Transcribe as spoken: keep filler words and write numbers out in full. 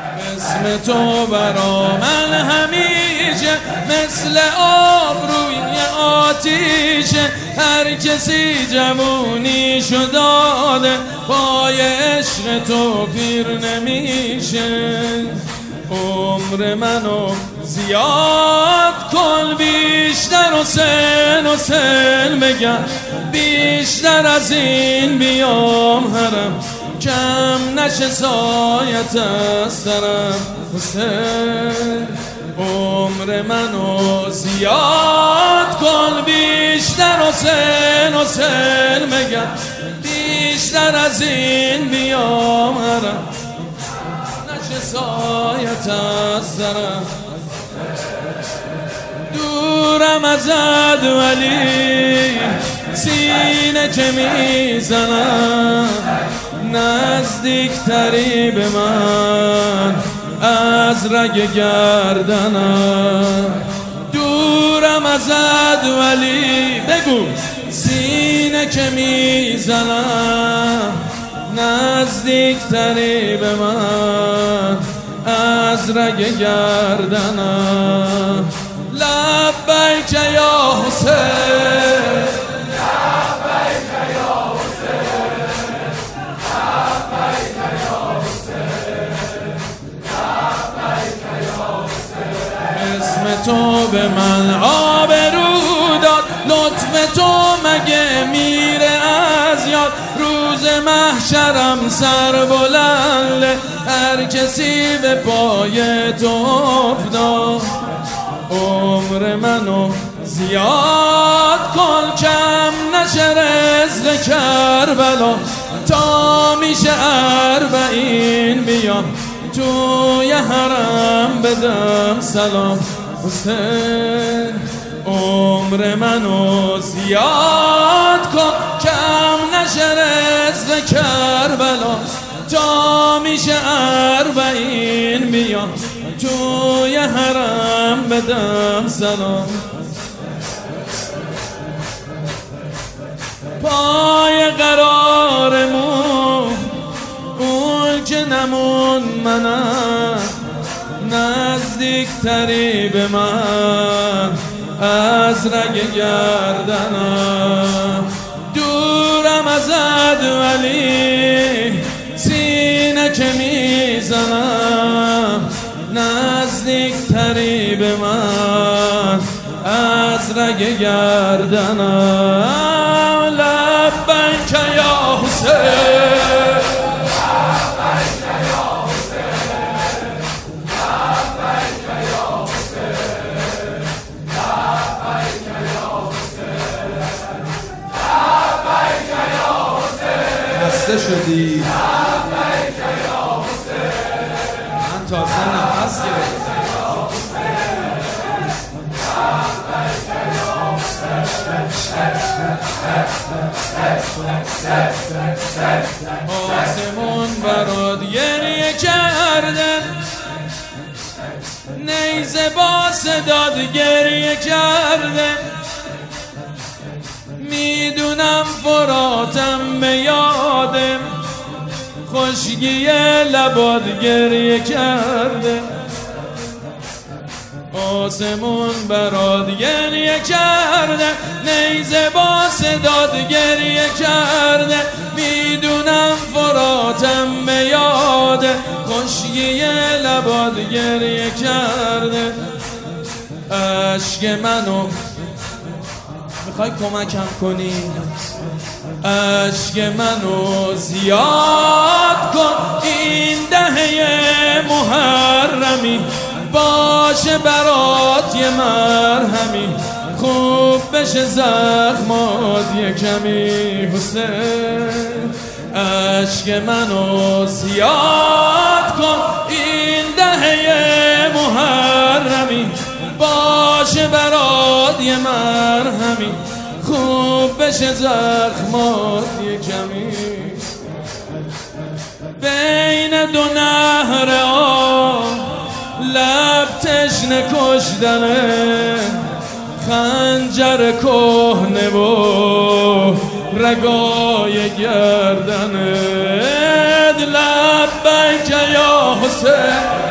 اسم تو برا من همیشه مثل آب روی آتیشه. هر کسی جوونیشو داده پای عشق تو پیر نمیشه. عمر منو زیاد کن بیشتر و سن و سن بگم، بیشتر از این بیام حرم کم نشه سایت از سرم حسین. عمر منو زیاد کن بیشتر و سن و سن بگم، بیشتر از این بیام حرم نشه سایت از سرم. دورم ازت ولی سینه که میزنم، نزدیکتری به من از رگ گردنم. دورم ازت ولی بگو سینه که میزنم، نزدیکتری به من از رگ گردنم. لبیک یا حسین، لبیک یا حسین، لبیک یا حسین، لبیک یا حسین. اسم تو به من آبرو داد، لطف تو مگه میره از یاد. روز محشرم سر بلنده هر کسی به پای تو افتاد. عمر منو زیاد کن کم نشه رزق کربلا، تا میشه اربعین بیام توی حرم بدم سلام حسین. عمر منو زیاد کن کم نشه رزق کربلا، تا میشه اربعین بیام توی حرم بدم سلام. پای قرارمون اون که نمون منم، نزدیکتری به من از رگ گردنم. دورم ازت ولی سینه که میزنم، نزدیکتری به من از رگ گردنم. لبیک یا حسین، لبیک یا حسین، لبیک یا حسین، لبیک یا حسین، لبیک یا حسین. خسته شدی؟ لبیک یا حسین، من تازه نفس گرفتم. آسمون برات گریه کرده، نیزه با صداد گریه کرده. میدونم فراتم به یاده، خشکی لبات گریه کرده. آسمون برات گریه کرده، نیزه با صداد گریه کرده. میدونم فراتم به یاده، خشکی لبات گریه کرده. عشق منو میخوای کمکم کنی، عشق منو زیاد کن این دهه محرمی، باشه برات یه مرهمی، خوب بشه زخمات یه کمی حسین. عشق منو زیاد کن این دهه محرمی، باشه برات یه مرهمی، خوب بشه زخمات یه کمی. بین دو نهر آب لب تشنه کشدنه، خنجر کهنه و رگای گردنه. لبیک یا حسین، حسین